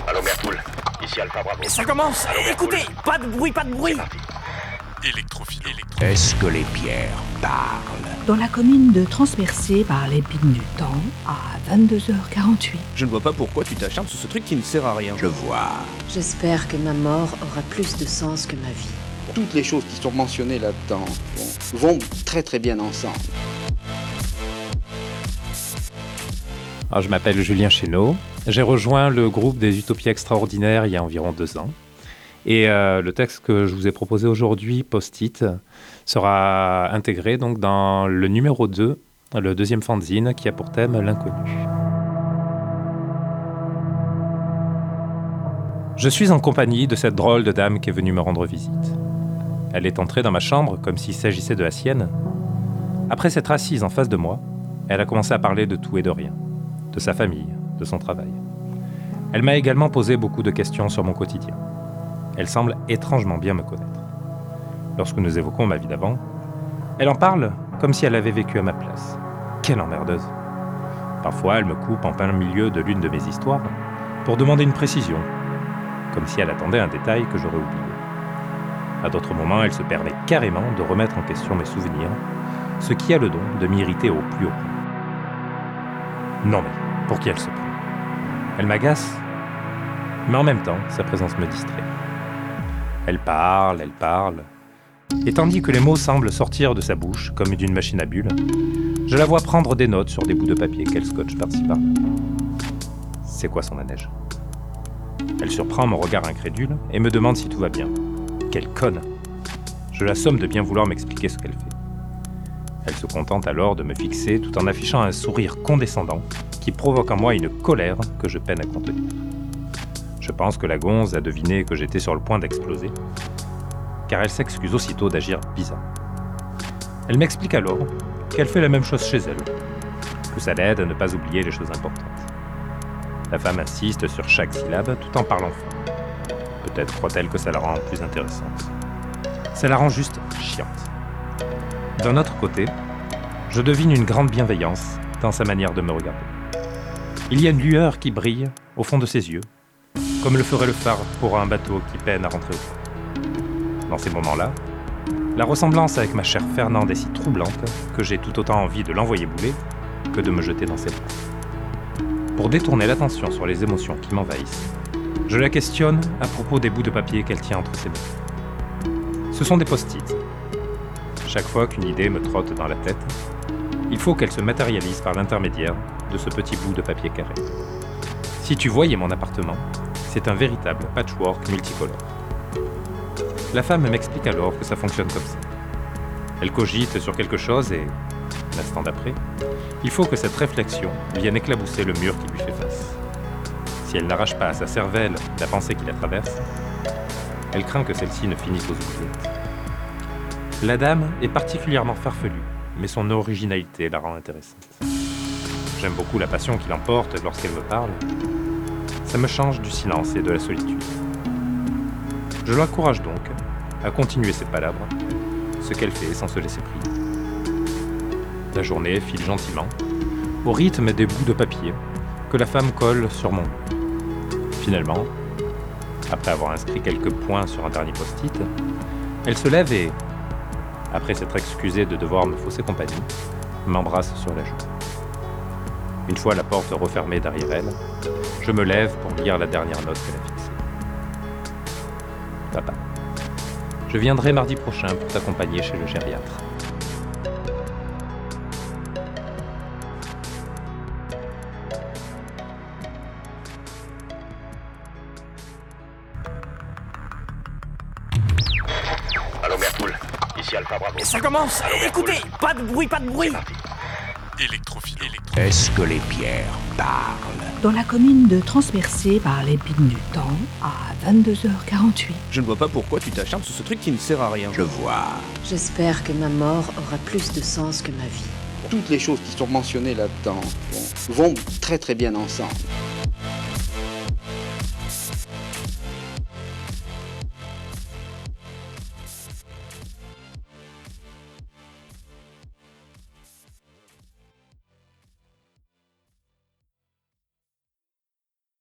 Allô, Merpoul. Ici Alpha Bravo. Ça commence. Allô, Écoutez, Merpoul. pas de bruit, pas de bruit. Électrophile. Est-ce que les pierres parlent? Dans la commune de Transpercée par l'épine du temps, à 22h48. Je ne vois pas pourquoi tu t'acharnes sur ce truc qui ne sert à rien. Je vois. J'espère que ma mort aura plus de sens que ma vie. Toutes les choses qui sont mentionnées là-dedans vont très très bien ensemble. Alors, je m'appelle Julien Chénaud. J'ai rejoint le groupe des Utopies Extraordinaires il y a environ 2 ans. Et le texte que je vous ai proposé aujourd'hui, Post-it, sera intégré donc dans le numéro 2, le 2e fanzine, qui a pour thème l'inconnu. Je suis en compagnie de cette drôle de dame qui est venue me rendre visite. Elle est entrée dans ma chambre comme s'il s'agissait de la sienne. Après s'être assise en face de moi, elle a commencé à parler de tout et de rien, de sa famille, de son travail. Elle m'a également posé beaucoup de questions sur mon quotidien. Elle semble étrangement bien me connaître. Lorsque nous évoquons ma vie d'avant, elle en parle comme si elle avait vécu à ma place. Quelle emmerdeuse! Parfois, elle me coupe en plein milieu de l'une de mes histoires pour demander une précision, comme si elle attendait un détail que j'aurais oublié. À d'autres moments, elle se permet carrément de remettre en question mes souvenirs, ce qui a le don de m'irriter au plus haut point. Non mais, pour qui elle se prend? Elle m'agace, mais en même temps, sa présence me distrait. Elle parle, et tandis que les mots semblent sortir de sa bouche comme d'une machine à bulles, je la vois prendre des notes sur des bouts de papier qu'elle scotche par-ci par-là. C'est quoi son manège? Elle surprend mon regard incrédule et me demande si tout va bien. Quelle conne! Je la somme de bien vouloir m'expliquer ce qu'elle fait. Elle se contente alors de me fixer tout en affichant un sourire condescendant qui provoque en moi une colère que je peine à contenir. Je pense que la gonze a deviné que j'étais sur le point d'exploser, car elle s'excuse aussitôt d'agir bizarre. Elle m'explique alors qu'elle fait la même chose chez elle, que ça l'aide à ne pas oublier les choses importantes. La femme insiste sur chaque syllabe tout en parlant fort. Peut-être croit-elle que ça la rend plus intéressante. Ça la rend juste chiante. D'un autre côté, je devine une grande bienveillance dans sa manière de me regarder. Il y a une lueur qui brille au fond de ses yeux, comme le ferait le phare pour un bateau qui peine à rentrer au port. Dans ces moments-là, la ressemblance avec ma chère Fernande est si troublante que j'ai tout autant envie de l'envoyer bouler que de me jeter dans ses bras. Pour détourner l'attention sur les émotions qui m'envahissent, je la questionne à propos des bouts de papier qu'elle tient entre ses mains. Ce sont des post-it. Chaque fois qu'une idée me trotte dans la tête, il faut qu'elle se matérialise par l'intermédiaire de ce petit bout de papier carré. Si tu voyais mon appartement, c'est un véritable patchwork multicolore. La femme m'explique alors que ça fonctionne comme ça. Elle cogite sur quelque chose et, l'instant d'après, il faut que cette réflexion vienne éclabousser le mur qui lui fait face. Si elle n'arrache pas à sa cervelle la pensée qui la traverse, elle craint que celle-ci ne finisse aux oubliettes. La dame est particulièrement farfelue, mais son originalité la rend intéressante. J'aime beaucoup la passion qui l'emporte lorsqu'elle me parle. Ça me change du silence et de la solitude. Je l'encourage donc à continuer ses palabres, ce qu'elle fait sans se laisser prier. La journée file gentiment, au rythme des bouts de papier que la femme colle sur mon mur. Finalement, après avoir inscrit quelques points sur un dernier post-it, elle se lève et, après s'être excusée de devoir me fausser compagnie, m'embrasse sur la joue. Une fois la porte refermée derrière elle, je me lève pour lire la dernière note qu'elle a fixée. Papa, je viendrai mardi prochain pour t'accompagner chez le gériatre. Allô, Merpoul. Ici Alpha Bravo. Ça commence. Allô, Écoutez, Merpoul. pas de bruit, pas de bruit. Électrophile. Est-ce que les pierres parlent? Dans la commune de Transpercée par l'épine du temps, à 22h48. Je ne vois pas pourquoi tu t'acharnes sur ce truc qui ne sert à rien. Je vois. J'espère que ma mort aura plus de sens que ma vie. Toutes les choses qui sont mentionnées là-dedans vont très très bien ensemble.